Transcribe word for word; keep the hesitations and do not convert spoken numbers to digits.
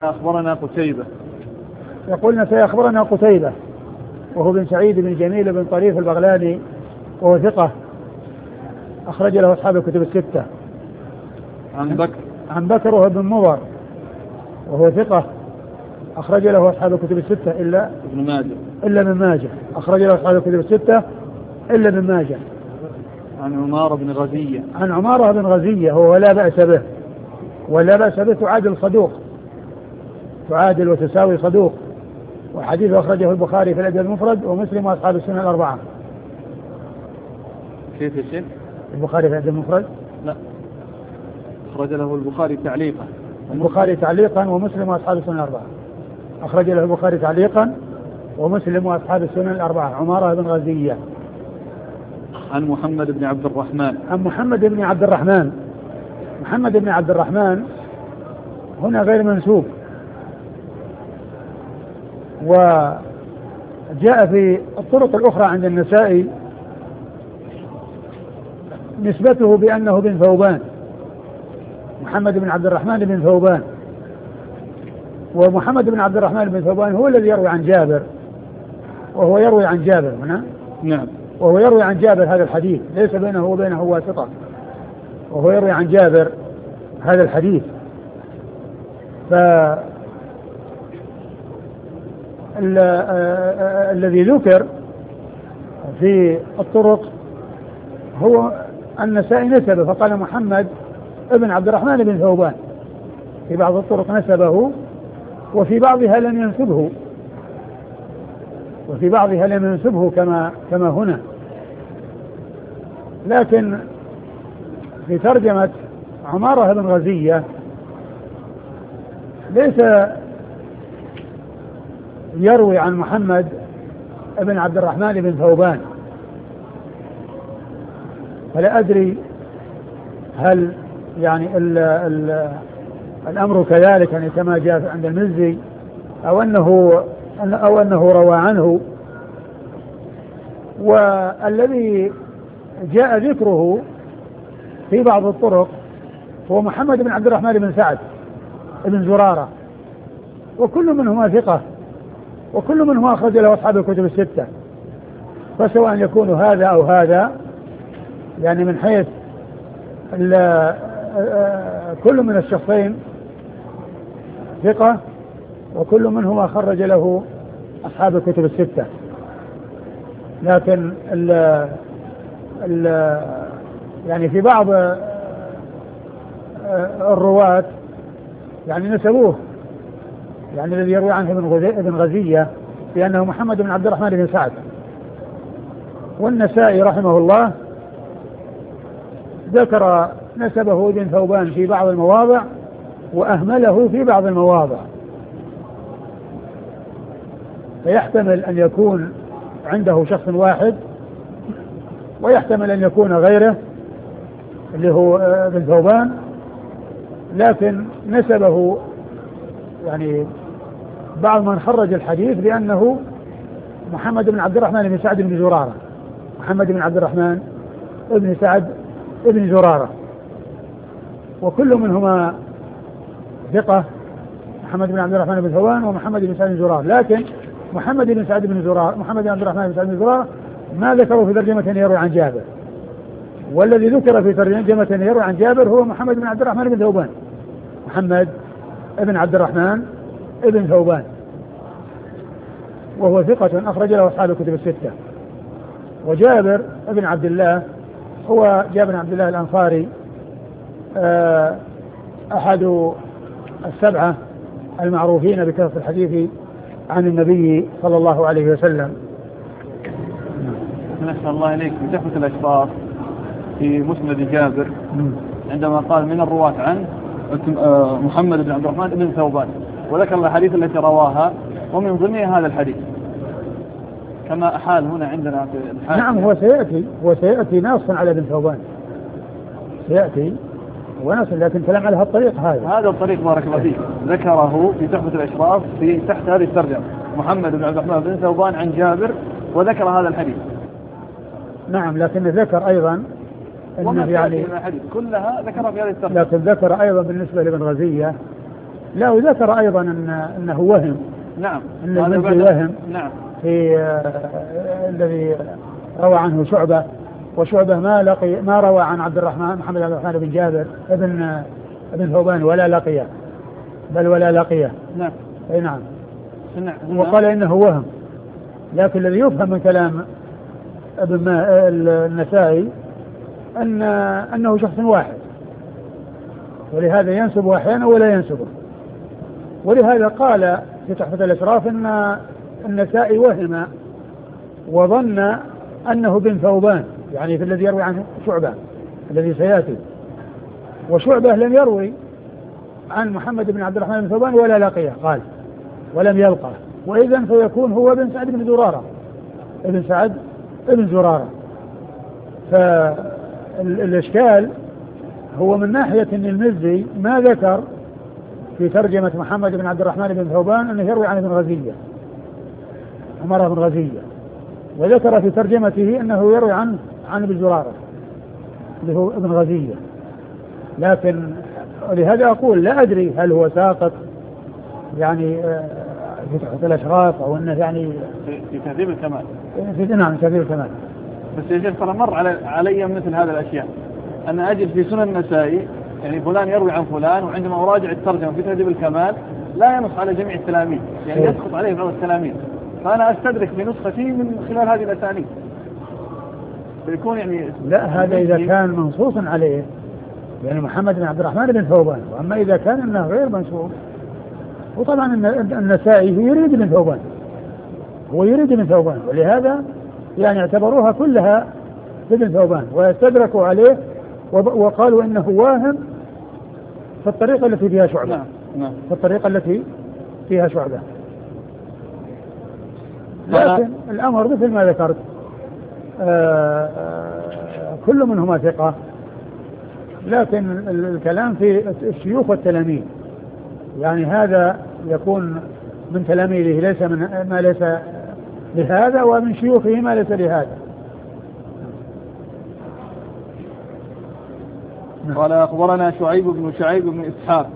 أخبرنا قتيبة. يقولنا سيخبرنا قتيبة وهو بن سعيد بن جميل بن طريف البغلاني وهو ثقة أخرج له أصحاب الكتب الستة. عن بكر عن بكر وهو بن مضر وهو ثقة أخرج له أصحاب الكتب الستة إلا ابن ماجه إلا من ماجه أخرج له أصحاب الكتب الستة إلا من ماجه. عن عمارة بن غزية عن عمارة بن غزية وهو لا بأس به ولا بأس به تعادل صدوق تعادل وتساوي صدوق وحديث أخرجه البخاري في الأدب المفرد ومسلم وأصحاب السنة الأربعة. كيف يا شيخ؟ البخاري في الأدب المفرد؟ لا، أخرج له البخاري تعليقا. البخاري تعليقا ومسلم وأصحاب السنة الأربعة. أخرج له البخاري تعليقا ومسلم وأصحاب السنة الأربعة. عمارة بن غزية. عن محمد بن عبد الرحمن. عن محمد بن عبد الرحمن. محمد بن عبد الرحمن هنا غير منسوب، وجاء في الطرق الأخرى عند النسائي نسبته بأنه بن ثوبان، محمد بن عبد الرحمن بن ثوبان. ومحمد بن عبد الرحمن بن ثوبان هو الذي يروي عن جابر، وهو يروي عن جابر هنا. نعم. وهو يروي عن جابر هذا الحديث، ليس بينه وبينه واسطة، وهو يروي عن جابر هذا الحديث. ف الذي ذكر في الطرق هو النسائي نسبه فقال محمد ابن عبد الرحمن بن ثوبان، في بعض الطرق نسبه وفي بعضها لم ينسبه وفي بعضها لم ينسبه كما كما هنا. لكن في ترجمة عمارة بن غزية ليس يروي عن محمد ابن عبد الرحمن بن ثوبان، فلا أدري هل يعني ال ال الأمر كذلك يعني كما جاء عند المزي أو أنه أو أنه روى عنه. والذي جاء ذكره في بعض الطرق هو محمد بن عبد الرحمن بن سعد بن زرارة، وكل منهما ثقة وكل منهما أخرج له أصحاب الكتب الستة، فسواء يكون هذا أو هذا يعني من حيث كل من الشخصين ثقة وكل منهما خرج له أصحاب الكتب الستة. لكن ال ال يعني في بعض الرواة يعني نسبوه، يعني الذي يروي عنه ابن غزية بأنه محمد بن عبد الرحمن بن سعد. والنسائي رحمه الله ذكر نسبه ابن ثوبان في بعض المواضع وأهمله في بعض المواضع، فيحتمل أن يكون عنده شخص واحد ويحتمل أن يكون غيره اللي هو ابن ثوبان، لكن نسبه يعني بعض من خرج الحديث بأنه محمد بن عبد الرحمن بن سعد بن زرارة، محمد بن عبد الرحمن بن سعد بن زرارة، وكل منهما ثقة، محمد بن عبد الرحمن بن ثوبان ومحمد بن سعد بن زرارة. لكن محمد بن سعد بن زرارة محمد بن عبد الرحمن بن سعد بن زرارة ما ذكروا في ترجمة يروي عن جابر، والذي ذكر في ترجمة يروي عن جابر هو محمد بن عبد الرحمن بن ثوبان، محمد بن عبد الرحمن بن ثوبان، وهو ثقة أخرج له أصحاب الكتب الستة. وجابر بن عبد الله هو جابر بن عبد الله الأنصاري أحد السبعة المعروفين بكثرة الحديث عن النبي صلى الله عليه وسلم. نسأل الله إليك بتحفة الأشراف في مسند جابر عندما قال من الرواة عنه محمد بن عبد الرحمن بن ثوبان، وذكر الحديث التي رواها ومن ضمنها هذا الحديث كما أحال هنا عندنا في الحال. نعم، هو سيأتي هو سيأتي ناص على ابن ثوبان، سيأتي وناص، لكن كلام على هالطريق هذا هذا الطريق بارك الله فيك ذكره في تحفة الأشراف في تحت هذه الترجمة محمد بن عبد الرحمن بن ثوبان عن جابر وذكر هذا الحديث. نعم، لكن ذكر أيضا أنه يعني كلها ذكرها في هذه الترجمة، لكن ذكر أيضا بالنسبة لابن غزية لا وذكر أيضا أن أنه وهم. نعم. أن المزي وهم. نعم. في آه الذي روى عنه شعبة، وشعبة ما لقي ما روى عن عبد الرحمن محمد عبد الرحمن بن جابر ابن ابن ثوبان ولا لقيه، بل ولا لقيه. نعم. اي نعم. نعم. وقال انه وهم، لكن الذي يفهم من كلام ابن النسائي ان انه شخص واحد، ولهذا ينسب احيانا ولا ينسبه. ولهذا قال في تحفة الاشراف ان النسائي وهم وظن انه بن ثوبان، يعني في الذي يروي عنه شعبة الذي سياتي، وشعبة لم يروي عن محمد بن عبد الرحمن بن ثوبان ولا لقيه، قال ولم يلقى، وإذن فيكون هو ابن سعد بن زرارة ابن سعد ابن زرارة. فالإشكال هو من ناحية أن المزي ما ذكر في ترجمة محمد بن عبد الرحمن بن ثوبان أنه يروي عن ابن غزية عمر بن غزية، وذكر في ترجمته أنه يروي عن عن ابن زرارة اللي هو ابن غزية. لكن لهذا أقول لا أدري هل هو ساقط يعني في تحت الأشراف أو أنه يعني في تهذيب الكمال. في نعم تهذيب الكمال. بس يا شيخ ترى مر على علي مثل هذا الأشياء، أنا أجد في سنن النسائي يعني فلان يروي عن فلان، وعندما أراجع الترجمة في تهذيب الكمال لا ينص على جميع التلاميذ، يعني يسقط عليه بعض التلاميذ، فأنا أستدرك بنسختي من خلال هذه الأسانيد. فيكون يعني لا هذا إذا كان منصوص عليه يعني محمد بن عبد الرحمن بن ثوبان، وأما إذا كان أنه غير منصوص، وطبعا النسائي هو يريد بن ثوبان هو يريد بن ثوبان ولهذا يعني اعتبروها كلها ابن ثوبان ويستدركوا عليه وقالوا إنه واهم في الطريقة التي فيها شعبة. نعم. نعم. في الطريقة التي فيها شعبة. لكن الأمر مثل ما ذكرت آآ آآ كل منهما ثقة، لكن الكلام في الشيوخ والتلاميذ، يعني هذا يكون من تلاميذه ليس من ما ليس لهذا، ومن شيوخه ما ليس لهذا. قال أخبرنا شعيب بن شعيب بن إسحاق